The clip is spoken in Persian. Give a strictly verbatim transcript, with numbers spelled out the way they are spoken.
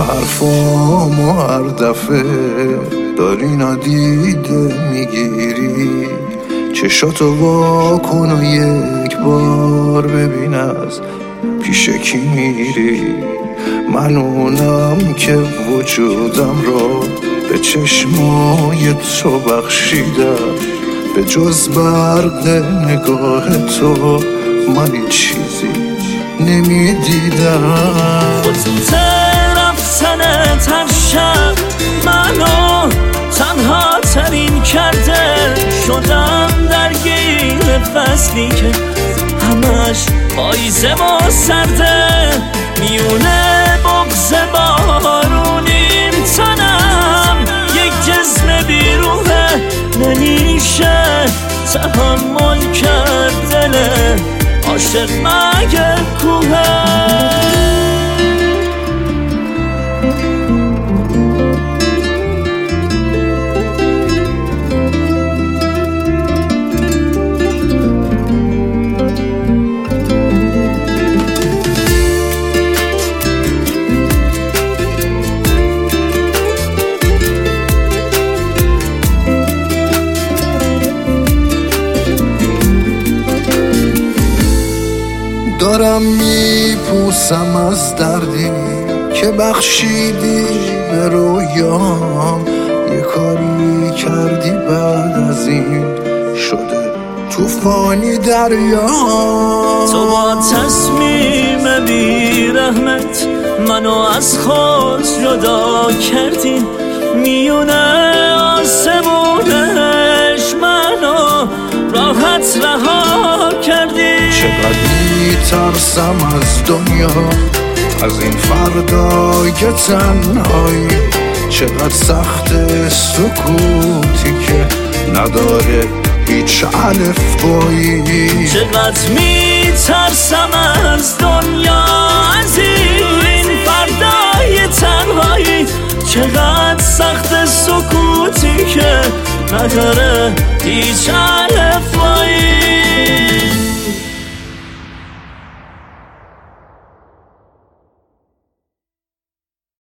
حرفامو هر دفعه داری نادیده میگیری. چشاتو وا کن و یک بار ببین از پیش کی میری. من اونم که وجودم رو به چشمای تو بخشیدم، به جز برق نگاه تو من چیزی نمیدیدم. خودت رفتنت هر شب منو تنها ترین کرده. شدم درگیر فصلی که همش پاییزه و سرده. میونه بغض بارونیم تنم یک جسم بیروحه. نمیشه تحمل کرد دل عاشق مگه کوه. دارم میپوسم از دردی که بخشیدی به رویام. یه کاری کردی بعد از این شده توفانی دریام. تو با تصمیم بی رحمت منو از خود جدا کردی. میونه آسمونش منو راحت رها کردی. چقدر میترسم از دنیا، از این فردای که تنهایی. چقدر سخت سکوتی که نداره هیچ الف بایی. چقدر میترسم از دنیا، از این فردای تنهایی. چقدر سخت سکوتی که نداره هیچ